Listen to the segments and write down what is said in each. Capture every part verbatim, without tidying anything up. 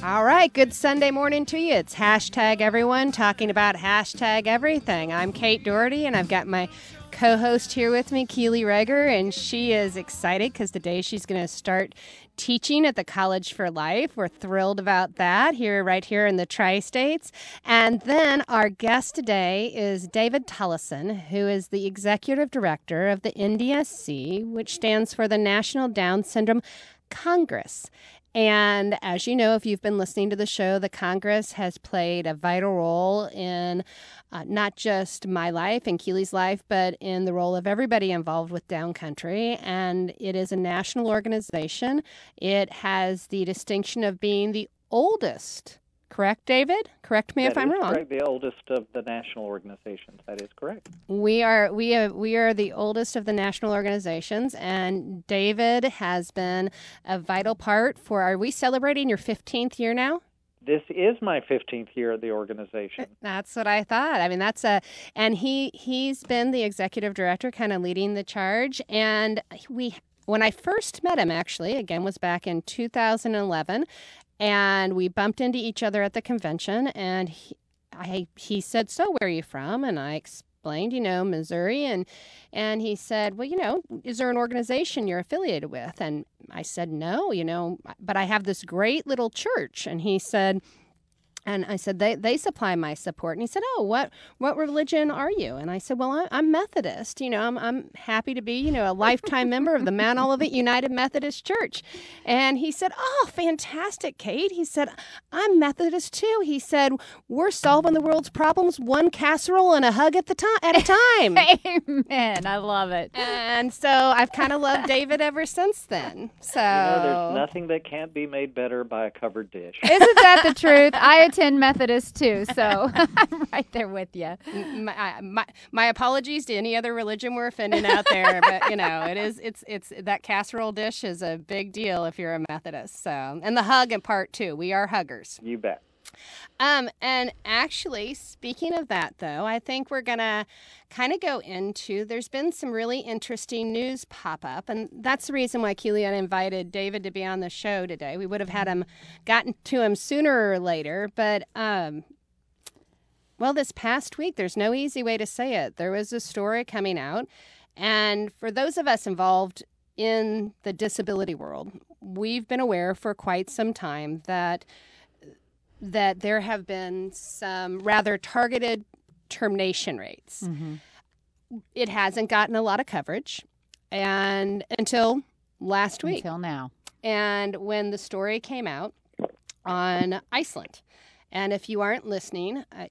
All right, good Sunday morning to you. It's hashtag everyone talking about hashtag everything. I'm Kate Doherty, and I've got my co-host here with me, Keely Reger, and she is excited because today she's going to start teaching at the College for Life. We're thrilled about that here, right here in the Tri-States. And then our guest today is David Tullison, who is the Executive Director of the N D S C, which stands for the National Down Syndrome Congress. And as you know, if you've been listening to the show, the Congress has played a vital role in uh, not just my life and Keely's life, but in the role of everybody involved with Down Country. And it is a national organization. It has the distinction of being the oldest. Correct, David? Correct me that if I'm is wrong. Correct. The oldest of the national organizations. That is correct. We are we are, we are the oldest of the national organizations, and David has been a vital part for. Are we celebrating your fifteenth year now? This is my fifteenth year at the organization. That's what I thought. I mean, that's a, and he he's been the executive director, kind of leading the charge. And we, when I first met him, actually, again, was back in two thousand eleven. And we bumped into each other at the convention, and he, I, he said, "So where are you from?" And I explained, you know, Missouri. And, and he said, "Well, you know, is there an organization you're affiliated with?" And I said, "No, you know, but I have this great little church." And he said, and I said, they they supply my support. And he said, "Oh, what what religion are you?" And I said, "Well, I, I'm Methodist. You know, I'm I'm happy to be, you know, a lifetime member of the Mount Olivet United Methodist Church." And he said, "Oh, fantastic, Kate." He said, "I'm Methodist too." He said, "We're solving the world's problems one casserole and a hug at the time at a time." Amen. I love it. And so I've kind of loved David ever since then. So You know, there's nothing that can't be made better by a covered dish. Isn't that the truth? I attend Methodist too, so I'm right there with you. My, my, my apologies to any other religion we're offending out there, but you know, it is it's it's that casserole dish is a big deal if you're a Methodist. So, and the hug in part too. We are huggers. You bet. Um, and actually, speaking of that, though, I think we're going to kind of go into, there's been some really interesting news pop up, and that's the reason why Keely and I invited David to be on the show today. We would have had him, gotten to him sooner or later, but, um, well, this past week, there's no easy way to say it. There was a story coming out, and for those of us involved in the disability world, we've been aware for quite some time that that there have been some rather targeted termination rates. Mm-hmm. It hasn't gotten a lot of coverage and until last week. Until now. And when the story came out on Iceland. And if you aren't listening, uh,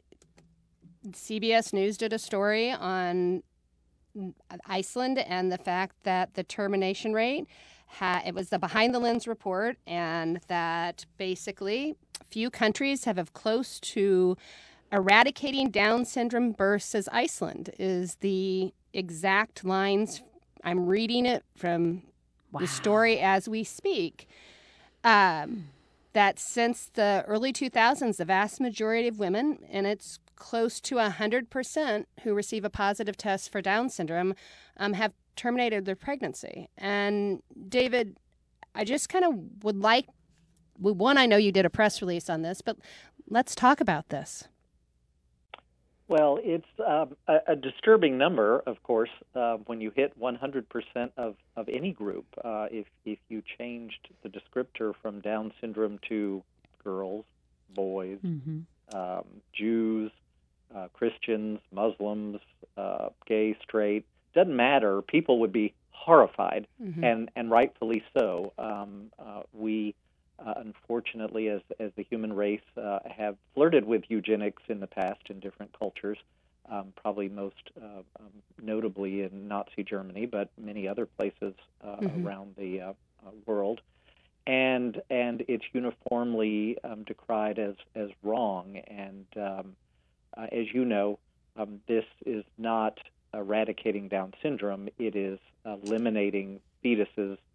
C B S News did a story on Iceland and the fact that the termination rate, ha- it was the behind the lens report, and that basically few countries have, have close to eradicating Down syndrome births as Iceland is the exact lines. I'm reading it from wow. the story as we speak. Um, that since the early two thousands, the vast majority of women, and it's close to one hundred percent who receive a positive test for Down syndrome, um, have terminated their pregnancy. And David, I just kind of would like, one, I know you did a press release on this, but let's talk about this. Well, it's um, a, a disturbing number, of course, uh, when you hit one hundred percent of, of any group. Uh, if, if you changed the descriptor from Down syndrome to girls, boys, mm-hmm. um, Jews, uh, Christians, Muslims, uh, gay, straight, doesn't matter. People would be horrified, mm-hmm. and, and rightfully so. Um, uh, we... Uh, unfortunately, as as the human race, uh, have flirted with eugenics in the past in different cultures, um, probably most uh, um, notably in Nazi Germany, but many other places uh, mm-hmm. around the uh, uh, world. And and it's uniformly um, decried as, as wrong. And um, uh, as you know, um, this is not eradicating Down syndrome. It is eliminating fetuses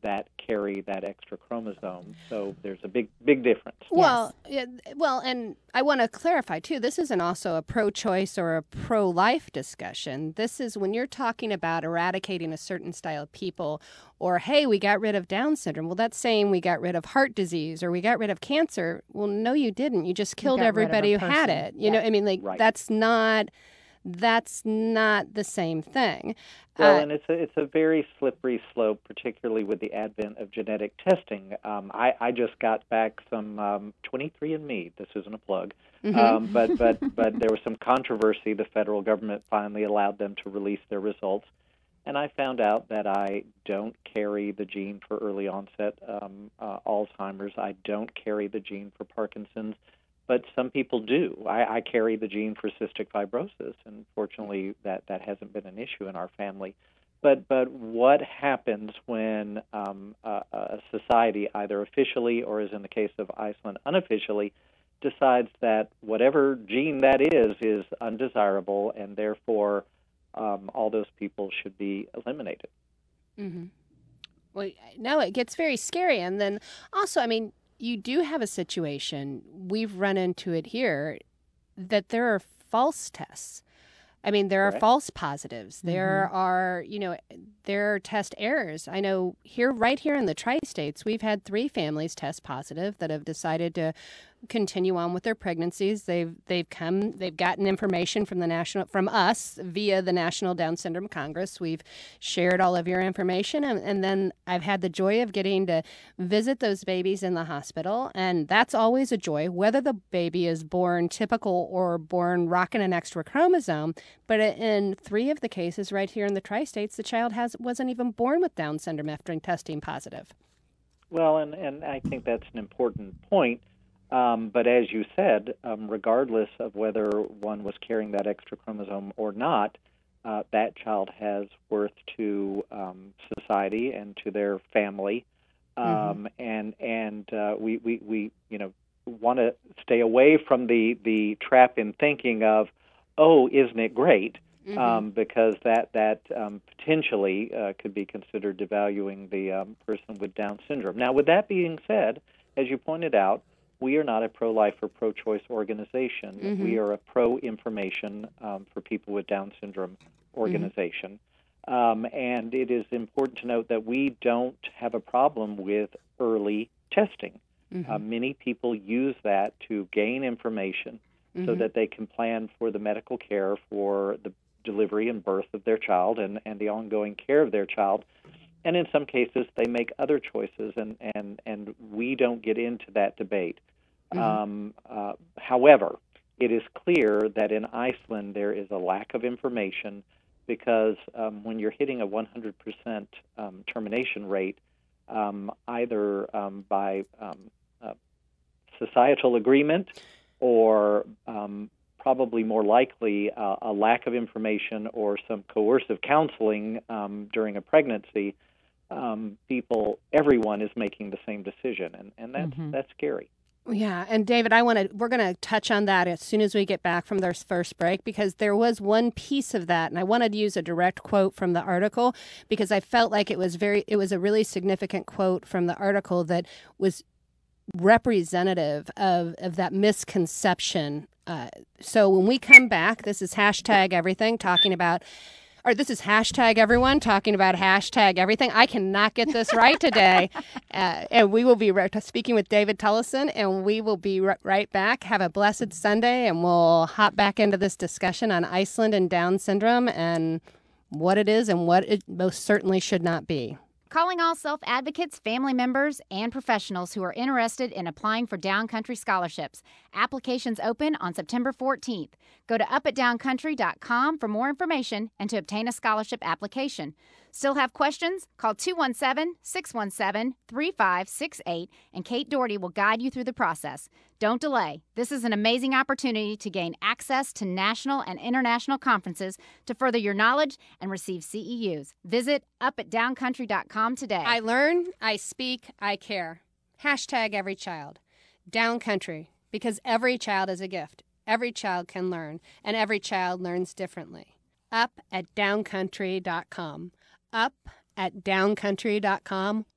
that carry that extra chromosome. So there's a big, big difference. Well, yeah, well, and I want to clarify, too, this isn't also a pro-choice or a pro-life discussion. This is when you're talking about eradicating a certain style of people or, hey, we got rid of Down syndrome. Well, that's saying we got rid of heart disease or we got rid of cancer. Well, no, you didn't. You just killed everybody who had it. You yeah. know, I mean, like, Right. that's not... That's not the same thing. Well, uh, and it's a, it's a very slippery slope, particularly with the advent of genetic testing. Um, I, I just got back some um, twenty-three and me. This isn't a plug, mm-hmm. um, but but but there was some controversy. The federal government finally allowed them to release their results, and I found out that I don't carry the gene for early onset um, uh, Alzheimer's. I don't carry the gene for Parkinson's. But some people do. I, I carry the gene for cystic fibrosis, and fortunately that, that hasn't been an issue in our family. But but what happens when um, a, a society, either officially or as in the case of Iceland, unofficially, decides that whatever gene that is is undesirable, and therefore um, all those people should be eliminated? Mm-hmm. Well, no, it gets very scary. And then also, I mean, you do have a situation, we've run into it here, that there are false tests. I mean, there Correct. are false positives. There Mm-hmm. are, you know, there are test errors. I know here, right here in the Tri-States, we've had three families test positive that have decided to continue on with their pregnancies. They've they've come, they've gotten information from the national, from us via the National Down Syndrome Congress. We've shared all of your information, and, and then I've had the joy of getting to visit those babies in the hospital, and that's always a joy, whether the baby is born typical or born rocking an extra chromosome. But in three of the cases right here in the Tri-States, the child has wasn't even born with Down syndrome after testing positive. Well, and, and I think that's an important point. Um, but as you said, um, regardless of whether one was carrying that extra chromosome or not, uh, that child has worth to um, society and to their family. Um, Mm-hmm. And and uh, we, we, we you know want to stay away from the, the trap in thinking of, oh, isn't it great? Mm-hmm. Um, because that that um, potentially uh, could be considered devaluing the um, person with Down syndrome. Now, with that being said, as you pointed out, we are not a pro-life or pro-choice organization. Mm-hmm. We are a pro-information um, for people with Down syndrome organization. Mm-hmm. Um, and it is important to note that we don't have a problem with early testing. Mm-hmm. Uh, many people use that to gain information mm-hmm. so that they can plan for the medical care for the delivery and birth of their child and, and the ongoing care of their child. And in some cases, they make other choices, and, and, and we don't get into that debate. Mm-hmm. Um, uh, however, it is clear that in Iceland there is a lack of information because um, when you're hitting a one hundred percent um, termination rate, um, either um, by um, uh, societal agreement or um, probably more likely uh, a lack of information or some coercive counseling um, during a pregnancy, um, people, everyone is making the same decision, and, and that's Mm-hmm. that's scary. Yeah, and David, I want to we're going to touch on that as soon as we get back from this first break, because there was one piece of that, and I wanted to use a direct quote from the article because I felt like it was very it was a really significant quote from the article that was representative of, of that misconception. Uh, so when we come back, this is hashtag everything, talking about, or this is hashtag everyone, talking about hashtag everything. I cannot get this right today. Uh, and we will be re- speaking with David Tullison, and we will be r- right back. Have a blessed Sunday, and we'll hop back into this discussion on Iceland and Down syndrome and what it is and what it most certainly should not be. Calling all self-advocates, family members, and professionals who are interested in applying for Downcountry scholarships. Applications open on September fourteenth. Go to up at downcountry dot com for more information and to obtain a scholarship application. Still have questions? Call two one seven, six one seven, three five six eight and Kate Doherty will guide you through the process. Don't delay. This is an amazing opportunity to gain access to national and international conferences to further your knowledge and receive C E Us. Visit up at downcountry dot com today. I learn, I speak, I care. Hashtag every child. Downcountry, because every child is a gift. Every child can learn, and every child learns differently. Up at downcountry dot com. Up at downcountry dot com.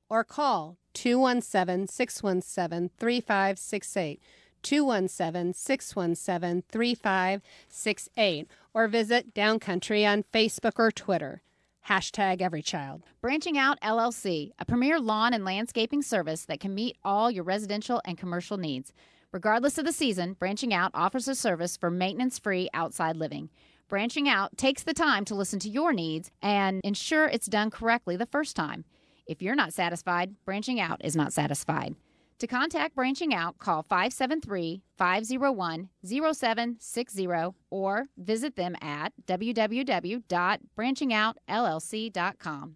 or call two one seven, six one seven, three five six eight, two one seven, six one seven, three five six eight, or visit Downcountry on Facebook or Twitter. Hashtag every child. Branching Out L L C, a premier lawn and landscaping service that can meet all your residential and commercial needs. Regardless of the season, Branching Out offers a service for maintenance-free outside living. Branching Out takes the time to listen to your needs and ensure it's done correctly the first time. If you're not satisfied, Branching Out is not satisfied. To contact Branching Out, call five seven three, five zero one, zero seven six zero or visit them at w w w dot branching out l l c dot com.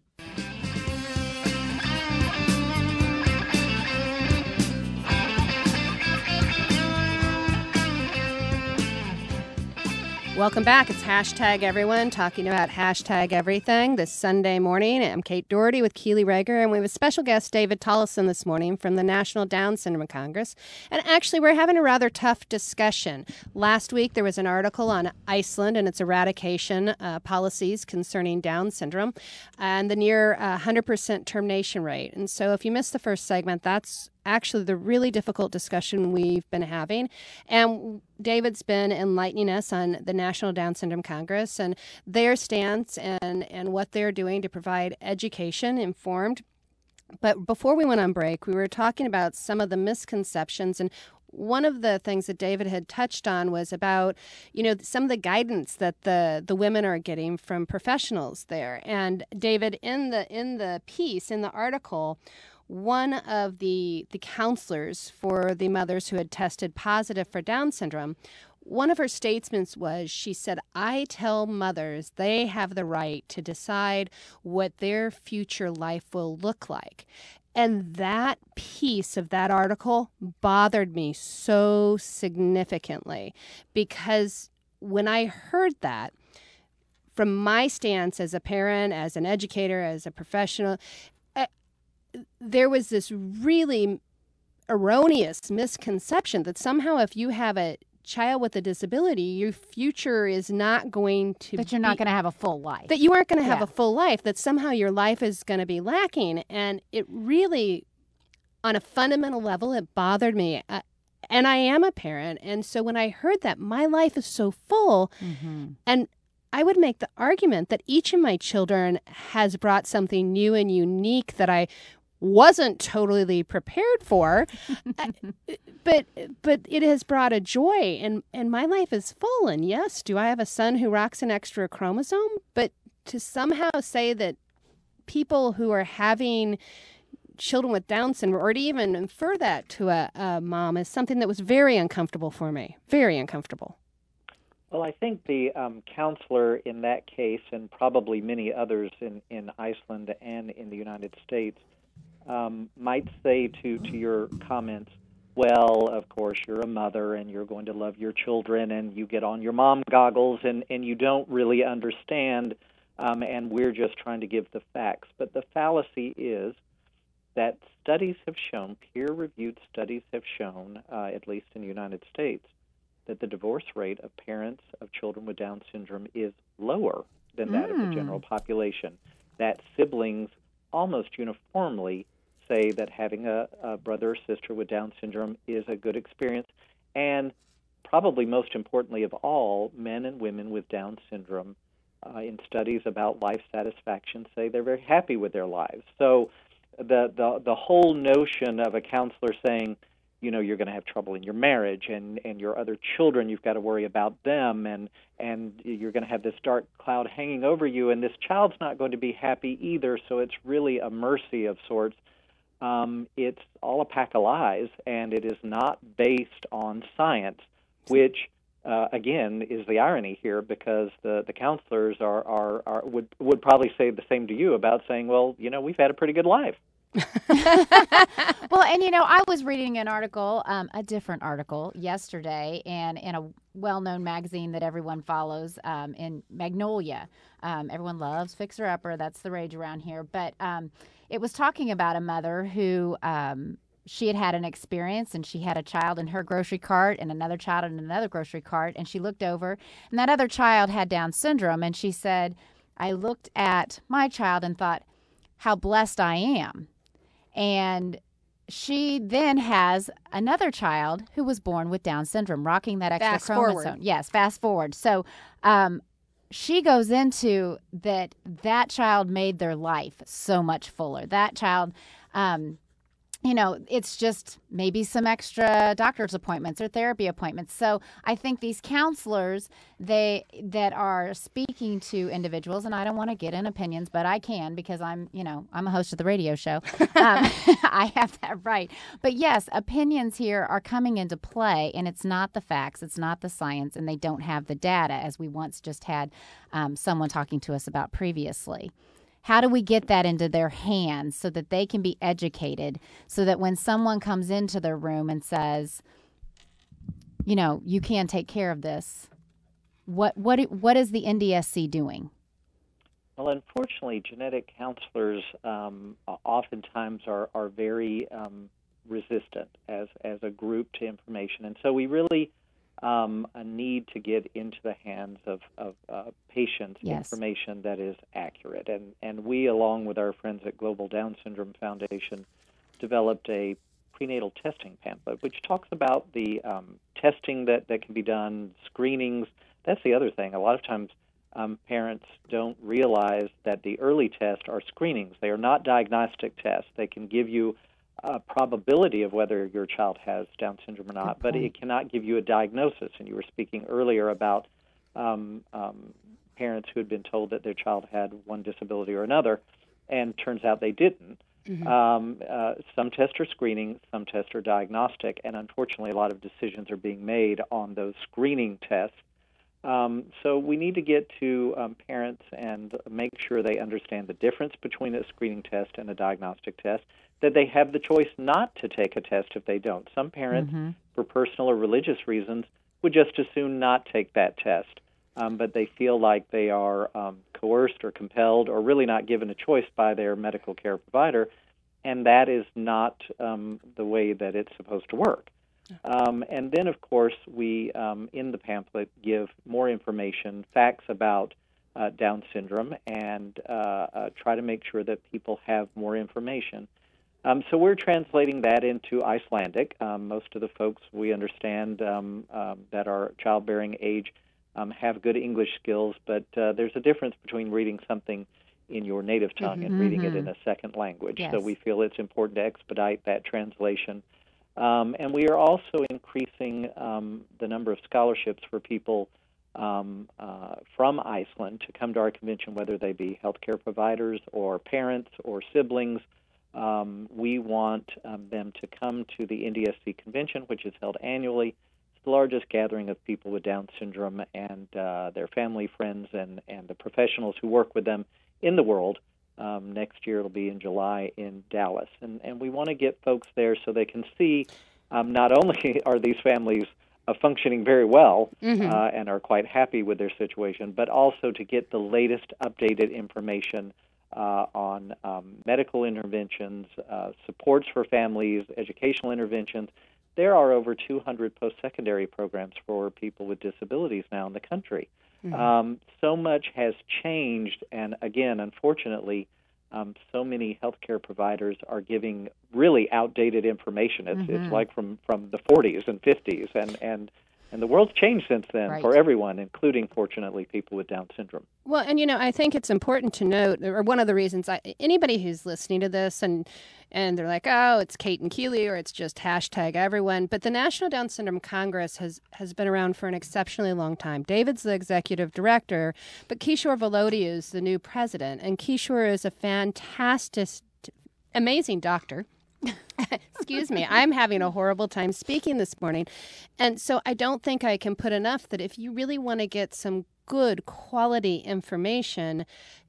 Welcome back. It's Hashtag Everyone, talking about hashtag everything this Sunday morning. I'm Kate Doherty with Keely Rager, and we have a special guest, David Tollison, this morning from the National Down Syndrome Congress. And actually, we're having a rather tough discussion. Last week, there was an article on Iceland and its eradication uh, policies concerning Down syndrome and the near uh, one hundred percent termination rate. And so if you missed the first segment, that's actually the really difficult discussion we've been having. And David's been enlightening us on the National Down Syndrome Congress and their stance and, and what they're doing to provide education, informed. But before we went on break, we were talking about some of the misconceptions, and one of the things that David had touched on was about, you know, some of the guidance that the, the women are getting from professionals there. And David, in the in the piece, in the article, one of the the counselors for the mothers who had tested positive for Down syndrome, one of her statements was, she said, I tell mothers they have the right to decide what their future life will look like. And that piece of that article bothered me so significantly, because when I heard that, from my stance as a parent, as an educator, as a professional, there was this really erroneous misconception that somehow if you have a child with a disability, your future is not going to That you're be, not going to have a full life. that you aren't going to have Yeah. a full life, that somehow your life is going to be lacking. And it really, on a fundamental level, it bothered me. Uh, and I am a parent. And so when I heard that, my life is so full. Mm-hmm. And I would make the argument that each of my children has brought something new and unique that I wasn't totally prepared for, but but it has brought a joy, and, and my life is full. And yes, do I have a son who rocks an extra chromosome? But to somehow say that people who are having children with Down syndrome, or to even infer that to a, a mom, is something that was very uncomfortable for me, very uncomfortable. Well, I think the um, counselor in that case, and probably many others in, in Iceland and in the United States, um, might say to, to your comments, well, of course, you're a mother and you're going to love your children, and you get on your mom goggles and, and you don't really understand, um, and we're just trying to give the facts. But the fallacy is that studies have shown, peer-reviewed studies have shown, uh, at least in the United States, that the divorce rate of parents of children with Down syndrome is lower than that Mm. of the general population. That siblings almost uniformly say that having a, a brother or sister with Down syndrome is a good experience. And probably most importantly of all, men and women with Down syndrome, uh, in studies about life satisfaction, say they're very happy with their lives. So the, the, the whole notion of a counselor saying, you know, you're going to have trouble in your marriage, and, and your other children, you've got to worry about them, and, and you're going to have this dark cloud hanging over you, and this child's not going to be happy either, so it's really a mercy of sorts. Um, it's all a pack of lies, and it is not based on science, which, uh, again, is the irony here, because the, the counselors are, are, are would, would probably say the same to you about saying, well, you know, we've had a pretty good life. Well, and you know, I was reading an article, um, a different article yesterday, and in a well-known magazine that everyone follows, um, in Magnolia. Um, everyone loves Fixer Upper. That's the rage around here. But um, it was talking about a mother who um, she had had an experience, and she had a child in her grocery cart and another child in another grocery cart, and she looked over, and that other child had Down syndrome, and she said, I looked at my child and thought, how blessed I am. And she then has another child who was born with Down syndrome, rocking that extra Fast chromosome. forward. Yes, fast forward. So um, she goes into that that child made their life so much fuller. That child, um, you know, it's just maybe some extra doctor's appointments or therapy appointments. So I think these counselors, they that are speaking to individuals, and I don't want to get in opinions, but I can because I'm, you know, I'm a host of the radio show. Um, I have that right. But yes, opinions here are coming into play, and it's not the facts, it's not the science, and they don't have the data as we once just had um, someone talking to us about previously. How do we get that into their hands so that they can be educated, so that when someone comes into their room and says, you know, you can take care of this, what what what is the N D S C doing? Well, unfortunately, genetic counselors um, oftentimes are, are very um, resistant as, as a group to information. And so we really um, need to get into the hands of, of uh, patients Yes. information that is accurate. And, and we, along with our friends at Global Down Syndrome Foundation, developed a prenatal testing pamphlet, which talks about the um, testing that, that can be done, screenings. That's the other thing. A lot of times um, parents don't realize that the early tests are screenings. They are not diagnostic tests. They can give you a probability of whether your child has Down syndrome or not, but it cannot give you a diagnosis. And you were speaking earlier about um, um, parents who had been told that their child had one disability or another, and turns out they didn't. Mm-hmm. Um, uh, some tests are screening, some tests are diagnostic, and unfortunately a lot of decisions are being made on those screening tests. Um, so we need to get to um, parents and make sure they understand the difference between a screening test and a diagnostic test, that they have the choice not to take a test if they don't. Some parents, mm-hmm. for personal or religious reasons, would just as soon not take that test, um, but they feel like they are um, coerced or compelled or really not given a choice by their medical care provider, and that is not um, the way that it's supposed to work. Um, and then, of course, we, um, in the pamphlet, give more information, facts about uh, Down syndrome, and uh, uh, try to make sure that people have more information. Um, so we're translating that into Icelandic. Um, most of the folks we understand um, um, that are childbearing age um, have good English skills, but uh, there's a difference between reading something in your native tongue mm-hmm. and reading it in a second language. Yes. So we feel it's important to expedite that translation. Um, and we are also increasing um, the number of scholarships for people um, uh, from Iceland to come to our convention, whether they be healthcare providers or parents or siblings. Um, we want um, them to come to the N D S C convention, which is held annually. It's the largest gathering of people with Down syndrome and uh, their family, friends, and, and the professionals who work with them in the world. Um, next year it'll be in July in Dallas. And, and we want to get folks there so they can see um, not only are these families uh, functioning very well mm-hmm. uh, and are quite happy with their situation, but also to get the latest updated information uh, on um, medical interventions, uh, supports for families, educational interventions. There are over two hundred post-secondary programs for people with disabilities now in the country. Mm-hmm. Um, so much has changed, and again, unfortunately, um, so many healthcare providers are giving really outdated information. It's mm-hmm. it's like from, from the forties and fifties, and, and, and the world's changed since then right. for everyone, including, fortunately, people with Down syndrome. Well, and, you know, I think it's important to note, or one of the reasons, I, anybody who's listening to this and and they're like, oh, it's Kate and Keeley, or it's just hashtag everyone. But the National Down Syndrome Congress has, has been around for an exceptionally long time. David's the executive director, but Kishore Volodi is the new president. And Kishore is a fantastic, amazing doctor. Excuse me, I'm having a horrible time speaking this morning. And so I don't think I can put enough that if you really want to get some good quality information,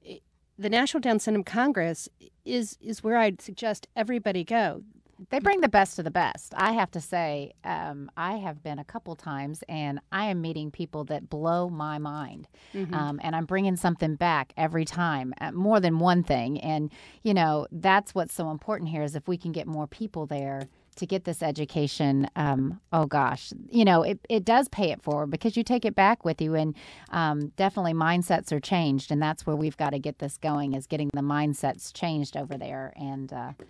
the National Down Syndrome Congress is is where I'd suggest everybody go. They bring the best of the best. I have to say, um, I have been a couple times, and I am meeting people that blow my mind. Mm-hmm. Um, and I'm bringing something back every time, uh, more than one thing. And, you know, that's what's so important here is if we can get more people there to get this education, um, oh, gosh, you know, it, it does pay it forward because you take it back with you. And um, definitely mindsets are changed. And that's where we've got to get this going, is getting the mindsets changed over there. And, uh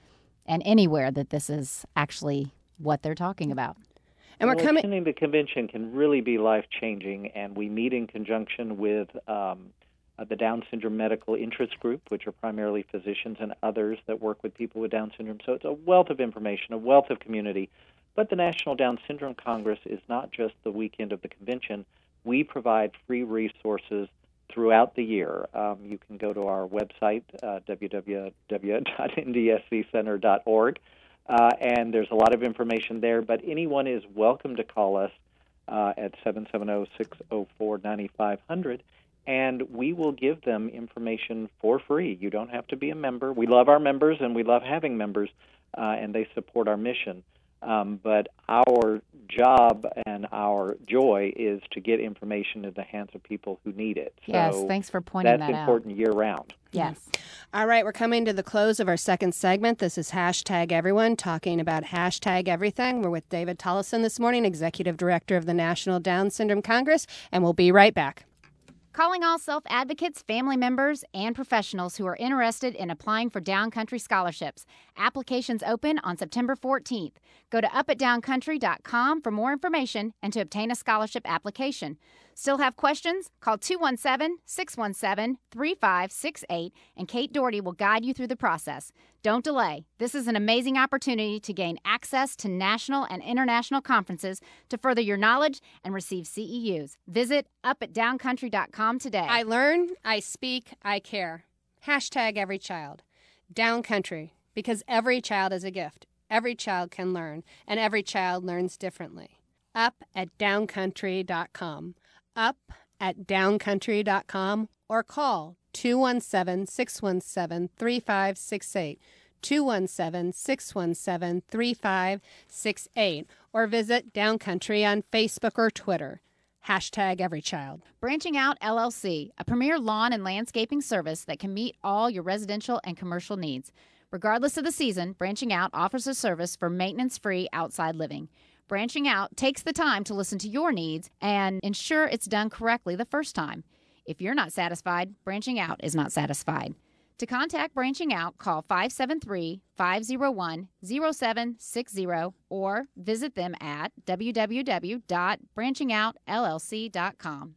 and anywhere that this is actually what they're talking about. And we're well, coming. Attending the convention can really be life-changing, and we meet in conjunction with um, uh, the Down Syndrome Medical Interest Group, which are primarily physicians and others that work with people with Down syndrome. So it's a wealth of information, a wealth of community. But the National Down Syndrome Congress is not just the weekend of the convention. We provide free resources throughout the year. Um, you can go to our website, uh, w w w dot n d s c center dot org. Uh, and there's a lot of information there, but anyone is welcome to call us uh, at seven seven zero, six zero four, nine five zero zero, and we will give them information for free. You don't have to be a member. We love our members, and we love having members, uh, and they support our mission. Um, but our job and our joy is to get information in the hands of people who need it. Yes, so thanks for pointing that out. That's important year-round. Yes. All right, we're coming to the close of our second segment. This is Hashtag Everyone, talking about Hashtag Everything. We're with David Tullison this morning, Executive Director of the National Down Syndrome Congress, and we'll be right back. Calling all self-advocates, family members, and professionals who are interested in applying for Downcountry scholarships. Applications open on September fourteenth. Go to up at downcountry dot com for more information and to obtain a scholarship application. Still have questions? Call two one seven, six one seven, three five six eight and Kate Doherty will guide you through the process. Don't delay. This is an amazing opportunity to gain access to national and international conferences to further your knowledge and receive C E Us. Visit up at downcountry dot com today. I learn, I speak, I care. Hashtag every child. Downcountry, because every child is a gift. Every child can learn, and every child learns differently. Up at downcountry dot com. Up at downcountry dot com or call two one seven, six one seven, three five six eight, two one seven, six one seven, three five six eight, or visit Downcountry on Facebook or Twitter. Hashtag every child. Branching Out L L C, a premier lawn and landscaping service that can meet all your residential and commercial needs. Regardless of the season, Branching Out offers a service for maintenance-free outside living. Branching Out takes the time to listen to your needs and ensure it's done correctly the first time. If you're not satisfied, Branching Out is not satisfied. To contact Branching Out, call five seven three, five zero one, zero seven six zero or visit them at w w w dot branching out l l c dot com.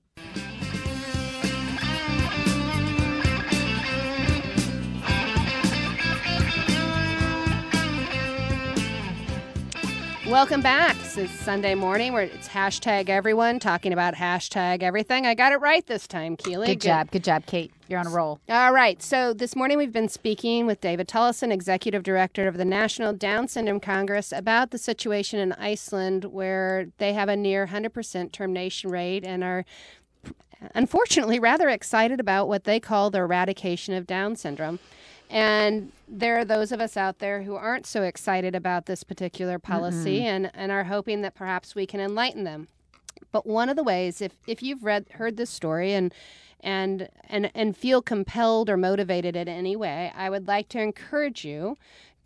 Welcome back. This is Sunday morning where it's Hashtag Everyone, talking about Hashtag Everything. I got it right this time, Keely. Good job. Good job, Kate. You're on a roll. All right. So this morning we've been speaking with David Tullison, Executive Director of the National Down Syndrome Congress, about the situation in Iceland where they have a near one hundred percent termination rate and are unfortunately rather excited about what they call the eradication of Down syndrome. And there are those of us out there who aren't so excited about this particular policy and, and are hoping that perhaps we can enlighten them. But one of the ways, if, if you've read heard this story and and and and feel compelled or motivated in any way, I would like to encourage you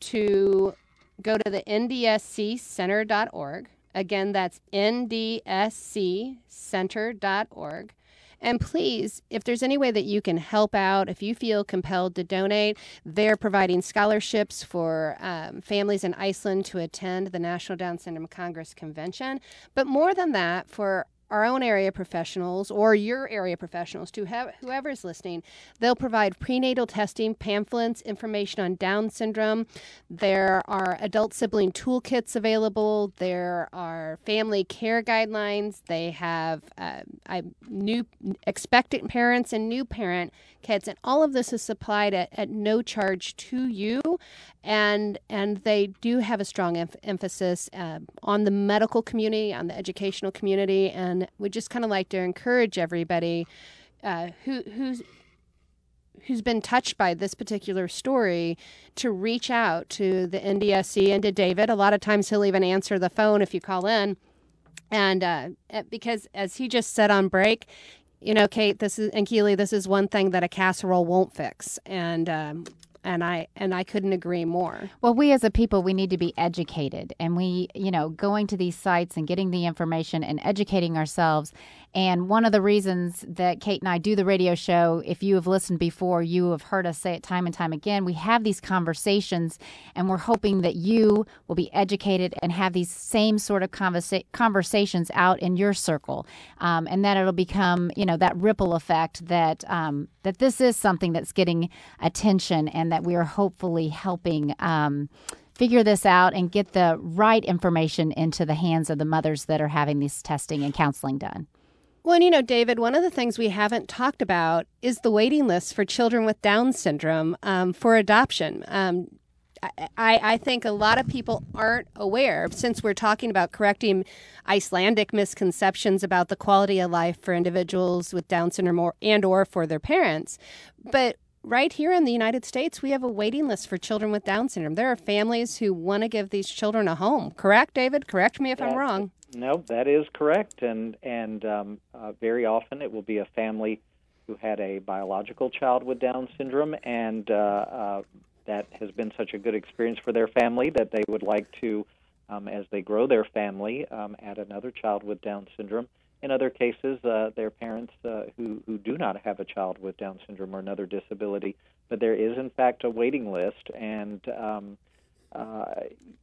to go to the N D S C center dot org. Again, that's N D S C center dot org. And please, if there's any way that you can help out, if you feel compelled to donate, they're providing scholarships for um, families in Iceland to attend the National Down Syndrome Congress Convention. But more than that, for our own area professionals or your area professionals, to have whoever's listening, they'll provide prenatal testing, pamphlets, information on Down syndrome. There are adult sibling toolkits available. There are family care guidelines. They have uh, I, new expectant parents and new parent kits, and all of this is supplied at, at no charge to you. And and they do have a strong em- emphasis uh, on the medical community, on the educational community, and we just kind of like to encourage everybody uh, who who's who's been touched by this particular story to reach out to the N D S C and to David. A lot of times he'll even answer the phone if you call in, and uh, because as he just said on break, you know, Kate, this is and Keely, this is one thing that a casserole won't fix, and um, And I and I couldn't agree more. Well, we as a people, we need to be educated, and we, you know, going to these sites and getting the information and educating ourselves. And one of the reasons that Kate and I do the radio show, if you have listened before, you have heard us say it time and time again, we have these conversations, and we're hoping that you will be educated and have these same sort of conversa- conversations out in your circle, um, and that it'll become, you know, that ripple effect that um, that this is something that's getting attention, and that we are hopefully helping um, figure this out and get the right information into the hands of the mothers that are having this testing and counseling done. Well, and you know, David, one of the things we haven't talked about is the waiting list for children with Down syndrome um, for adoption. Um, I, I think a lot of people aren't aware, since we're talking about correcting Icelandic misconceptions about the quality of life for individuals with Down syndrome or, and or for their parents. But right here in the United States, we have a waiting list for children with Down syndrome. There are families who want to give these children a home. Correct, David? Correct me if That's, I'm wrong. No, that is correct. And, and um, uh, very often it will be a family who had a biological child with Down syndrome, and uh, uh, that has been such a good experience for their family that they would like to, um, as they grow their family, um, add another child with Down syndrome. In other cases, uh, their parents uh, who, who do not have a child with Down syndrome or another disability, but there is, in fact, a waiting list. And um, uh,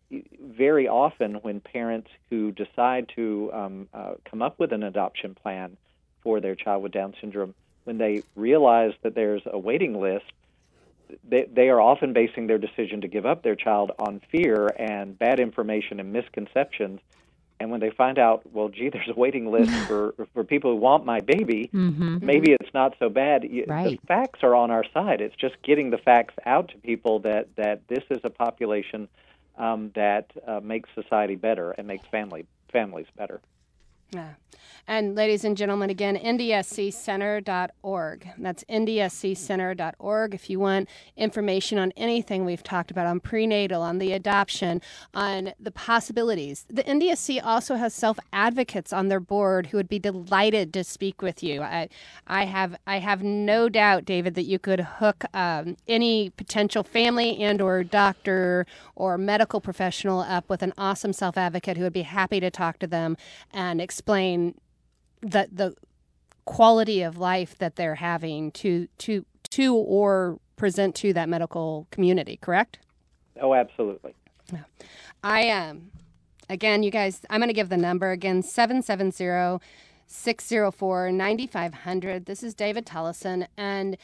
very often when parents who decide to um, uh, come up with an adoption plan for their child with Down syndrome, when they realize that there's a waiting list, They, they are often basing their decision to give up their child on fear and bad information and misconceptions. And when they find out, well, gee, there's a waiting list for, for people who want my baby, mm-hmm. maybe it's not so bad. Right. The facts are on our side. It's just getting the facts out to people that, that this is a population um, that uh, makes society better and makes family families better. Yeah. And ladies and gentlemen, again, N D S C center dot org. That's N D S C center dot org if you want information on anything we've talked about, on prenatal, on the adoption, on the possibilities. The N D S C also has self-advocates on their board who would be delighted to speak with you. I, I have I have no doubt, David, that you could hook um, any potential family and or doctor or medical professional up with an awesome self-advocate who would be happy to talk to them and explain the the quality of life that they're having to to to or present to that medical community, correct? Oh, absolutely. Yeah. I um again, you guys, I'm going to give the number again, seven seven zero, six zero four, nine five zero zero. This is David Tullison, and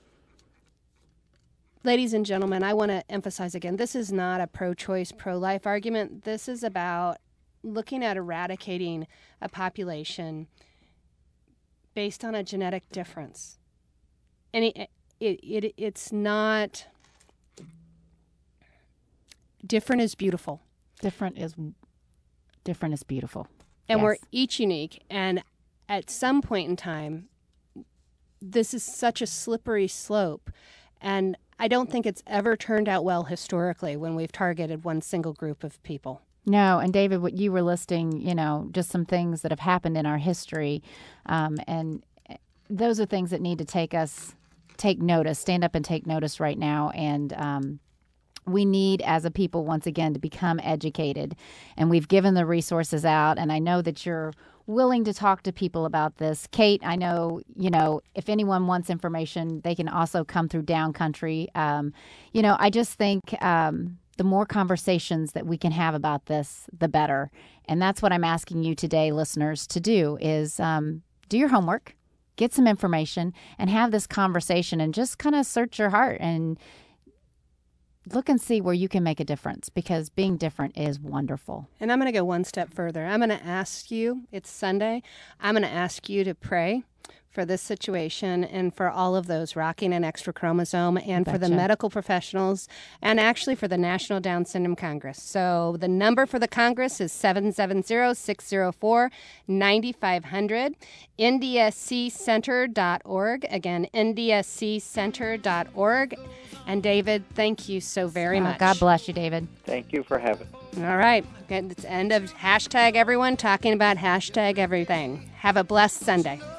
ladies and gentlemen, I want to emphasize again, this is not a pro-choice, pro-life argument. This is about looking at eradicating a population based on a genetic difference. And it, it, it it's not... Different is beautiful. Different is different is beautiful. And yes. We're each unique. And at some point in time, this is such a slippery slope. And I don't think it's ever turned out well historically when we've targeted one single group of people. No, and David, what you were listing, you know, just some things that have happened in our history, um, and those are things that need to take us, take notice, stand up and take notice right now, and um, we need, as a people, once again, to become educated, and we've given the resources out, and I know that you're willing to talk to people about this. Kate, I know, you know, if anyone wants information, they can also come through Downcountry. Um, you know, I just think... Um, the more conversations that we can have about this, the better. And that's what I'm asking you today, listeners, to do is um, do your homework, get some information, and have this conversation and just kind of search your heart and look and see where you can make a difference, because being different is wonderful. And I'm going to go one step further. I'm going to ask you, it's Sunday, I'm going to ask you to pray for this situation and for all of those rocking an extra chromosome and for the medical professionals and actually for the National Down Syndrome Congress. So the number for the Congress is seven seven zero, six zero four, nine five zero zero, N D S C center dot org. Again, N D S C center dot org. And David, thank you so very oh, much. God bless you, David. Thank you for having me. All right. Okay, it's the end of hashtag everyone talking about hashtag everything. Have a blessed Sunday.